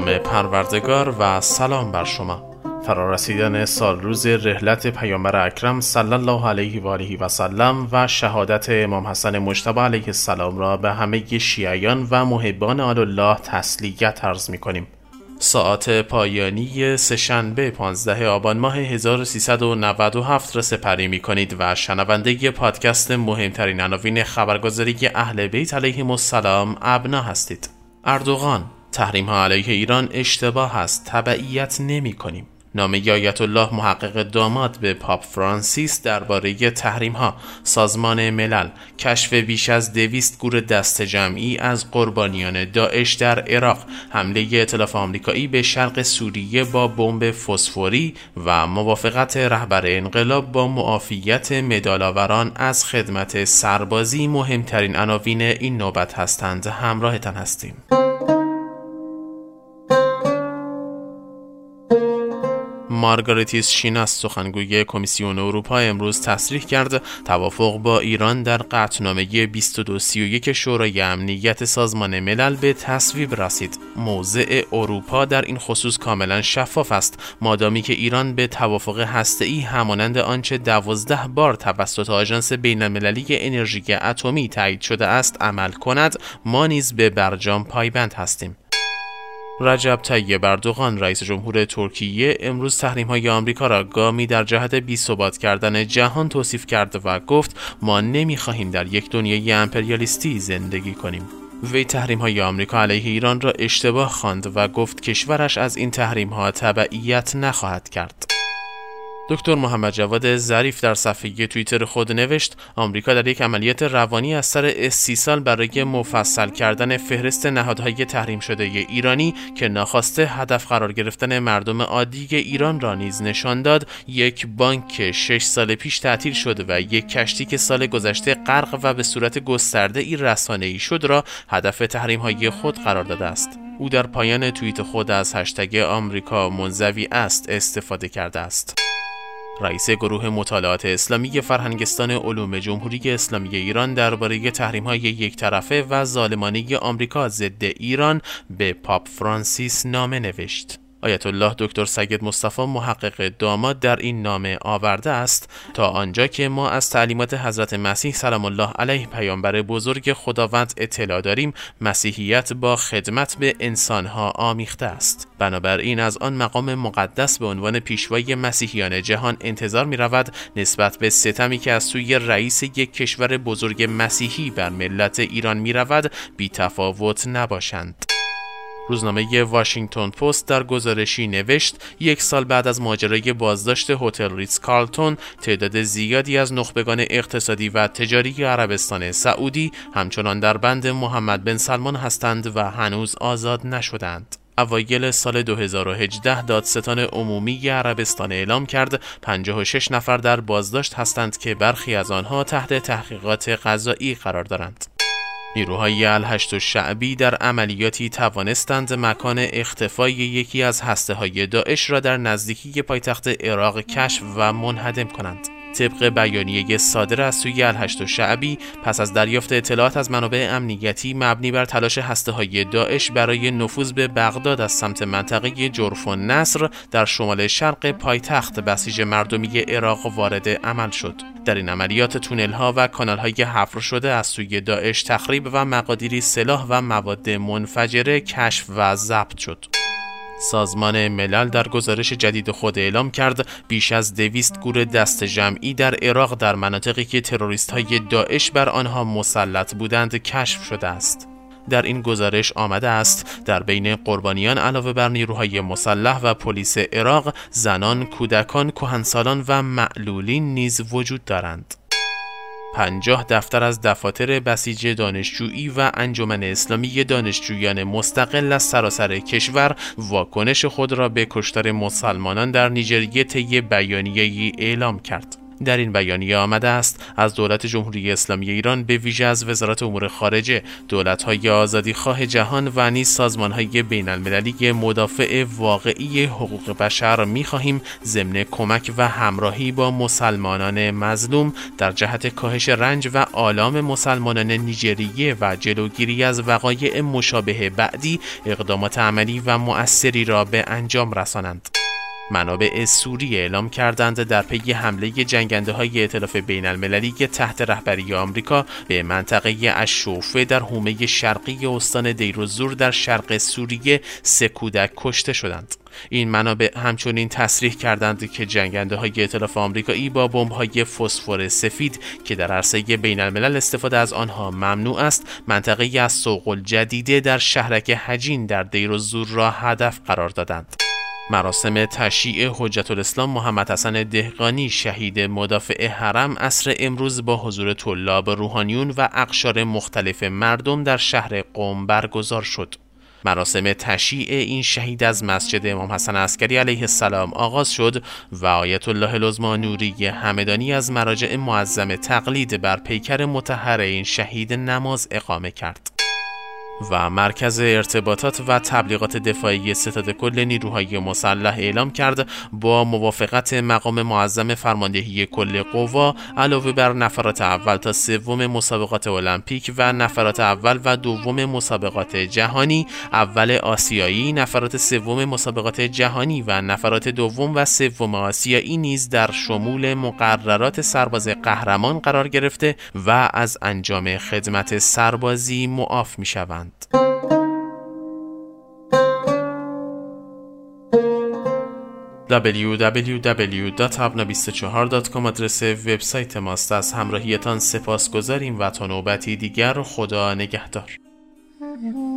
نام پروردگار و سلام بر شما. فرارسیدن سال روز رحلت پیامبر اکرم صلی الله علیه و آله و سلم و شهادت امام حسن مجتبی علیه السلام را به همه شیعیان و محبان آل الله تسلیت عرض می‌کنیم. ساعات پایانی سه‌شنبه 15 آبان ماه 1397 را سپری می‌کنید و شنونده پادکست مهمترین عناوین خبرگزاری اهل بیت علیهم السلام ابنا هستید. اردوغان: تحریم‌ها علیه ایران اشتباه است، تبعیت نمی‌کنیم. نامه آیت الله محقق داماد به پاپ فرانسیس درباره تحریم‌ها. سازمان ملل: کشف بیش از 200 گور دست جمعی از قربانیان داعش در عراق. حمله ائتلاف آمریکایی به شرق سوریه با بمب فسفوری و موافقت رهبر انقلاب با معافیت مدال‌آوران از خدمت سربازی مهمترین عناوین این نوبت هستند. همراهتان هستیم. مارگاریتیس شیناس، سخنگوی کمیسیون اروپا، امروز تصریح کرد توافق با ایران در قطعنامه 2231 شورای امنیت سازمان ملل به تصویب رسید. موضع اروپا در این خصوص کاملا شفاف است. مادامی که ایران به توافق هسته‌ای همانند آنچه 12 بار توسط آژانس بین‌المللی انرژی اتمی تایید شده است عمل کند، ما نیز به برجام پایبند هستیم. رجب طیب اردوغان، رئیس جمهور ترکیه، امروز تحریم‌های آمریکا را گامی در جهت بی‌ثبات کردن جهان توصیف کرد و گفت ما نمی‌خواهیم در یک دنیای امپریالیستی زندگی کنیم. وی تحریم‌های آمریکا علیه ایران را اشتباه خواند و گفت کشورش از این تحریم‌ها تبعیت نخواهد کرد. دکتر محمد جواد ظریف در صفحه توییتر خود نوشت آمریکا در یک عملیات روانی از سر استیصال برای مفصل کردن فهرست نهادهای تحریم شده ایرانی که ناخواسته هدف قرار گرفتن مردم عادی ایران را نیز نشان داد، یک بانک که 6 سال پیش تعطیل شد و یک کشتی که سال گذشته غرق و به صورت گسترده‌ای رسانه‌ای شد را هدف تحریم‌های خود قرار داده است. او در پایان توییت خود از هشتگ آمریکا منزوی است استفاده کرده است. رئیس گروه مطالعات اسلامی فرهنگستان علوم جمهوری اسلامی ایران درباره تحریم‌های یک طرفه و ظالمانه آمریکا ضد ایران به پاپ فرانسیس نامه نوشت. آیت الله دکتر سید مصطفی محقق داماد در این نامه آورده است تا آنجا که ما از تعلیمات حضرت مسیح سلام الله علیه پیامبر بزرگ خداوند اطلاع داریم، مسیحیت با خدمت به انسانها آمیخته است. بنابراین از آن مقام مقدس به عنوان پیشوای مسیحیان جهان انتظار می رود نسبت به ستمی که از سوی رئیس یک کشور بزرگ مسیحی بر ملت ایران می رود بی تفاوت نباشند. روزنامه واشنگتن پست در گزارشی نوشت 1 سال بعد از ماجرای بازداشت هتل ریتز کارلتون، تعداد زیادی از نخبگان اقتصادی و تجاری عربستان سعودی همچنان در بند محمد بن سلمان هستند و هنوز آزاد نشدند. اوایل سال 2018 دادستان عمومی عربستان اعلام کرد 56 نفر در بازداشت هستند که برخی از آنها تحت تحقیقات قضایی قرار دارند. نیروهای الهشت شعبی در عملیاتی توانستند مکان اختفای یکی از هسته‌های داعش را در نزدیکی پایتخت عراق کشف و منهدم کنند. طبق بیانیه صادر از سوی الهشت شعبی، پس از دریافت اطلاعات از منابع امنیتی مبنی بر تلاش هسته‌های داعش برای نفوذ به بغداد از سمت منطقه جرف و نصر در شمال شرق پایتخت بسیج مردمی عراق وارد عمل شد. در این عملیات تونل‌ها و کانال‌های حفر شده از سوی داعش تخریب و مقادیری سلاح و مواد منفجره کشف و ضبط شد. سازمان ملل در گزارش جدید خود اعلام کرد بیش از 200 گور دست جمعی در عراق در مناطقی که تروریست‌های داعش بر آنها مسلط بودند کشف شده است. در این گزارش آمده است در بین قربانیان علاوه بر نیروهای مسلح و پلیس عراق، زنان، کودکان، کهنسالان و معلولین نیز وجود دارند. 50 دفتر از دفاتر بسیج دانشجویی و انجمن اسلامی دانشجویان مستقل از سراسر کشور واکنش خود را به کشتار مسلمانان در نیجریه طی بیانیه‌ای اعلام کرد. در این بیانیه آمده است از دولت جمهوری اسلامی ایران به ویژه از وزارت امور خارجه، دولت‌های آزادیخواه جهان و نیز سازمان‌های بین‌المللی مدافع واقعی حقوق بشر می‌خواهیم ضمن کمک و همراهی با مسلمانان مظلوم در جهت کاهش رنج و آلام مسلمانان نیجریه و جلوگیری از وقایع مشابه بعدی اقدامات عملی و مؤثری را به انجام رسانند. منابع سوریه اعلام کردند در پی حمله جنگنده‌های ائتلاف بین‌المللی تحت رهبری آمریکا به منطقه الشوفه در حومه شرقی استان دیرالزور در شرق سوریه 3 کودک کشته شدند. این منابع همچنین تصریح کردند که جنگنده‌های ائتلاف آمریکایی با بمب‌های فسفر سفید که در عرصه بین‌الملل استفاده از آنها ممنوع است، منطقه السوق الجدیده در شهرک حجین در دیرالزور را هدف قرار دادند. مراسم تشییع حجت الاسلام محمد حسن دهقانی شهید مدافع حرم عصر امروز با حضور طلاب، روحانیون و اقشار مختلف مردم در شهر قم برگزار شد. مراسم تشییع این شهید از مسجد امام حسن عسکری علیه السلام آغاز شد و آیت الله العظمی نوری همدانی از مراجع معظم تقلید بر پیکر مطهر این شهید نماز اقامه کرد. و مرکز ارتباطات و تبلیغات دفاعی ستاد کل نیروهای مسلح اعلام کرد با موافقت مقام معظم فرماندهی کل قوا علاوه بر نفرات اول تا سوم مسابقات المپیک و نفرات اول و دوم مسابقات جهانی، اول آسیایی، نفرات سوم مسابقات جهانی و نفرات دوم و سوم آسیایی نیز در شمول مقررات سرباز قهرمان قرار گرفته و از انجام خدمت سربازی معاف می‌شوند. www.habna24.com آدرس وبسایت ماست. از همراهیتان سپاسگزاریم و تا نوبتی دیگر خدا نگهدار.